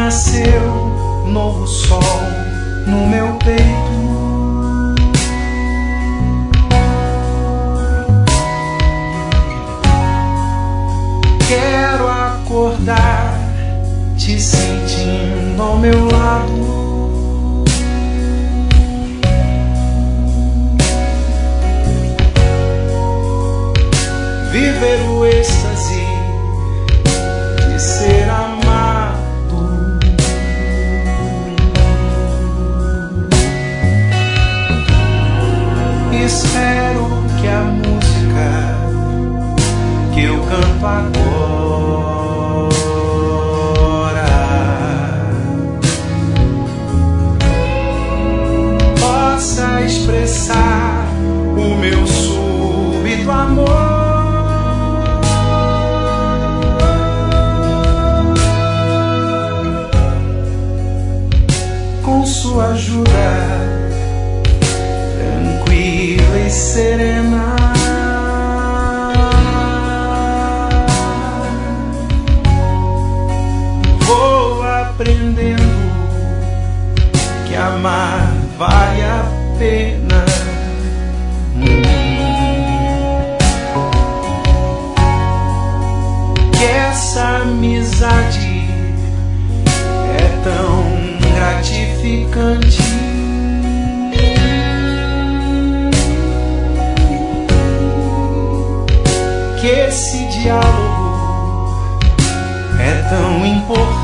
nasceu novo sol no meu peito. Quero acordar te sentindo ao meu lado. Viver o êxtase de ser amado. Espero que a música que eu canto agora possa expressar o meu súbito amor. Com sua ajuda tranquila e serena, vou aprendendo que amar vale a pena. Que essa amizade é tão gratificante. Que esse diálogo é tão importante.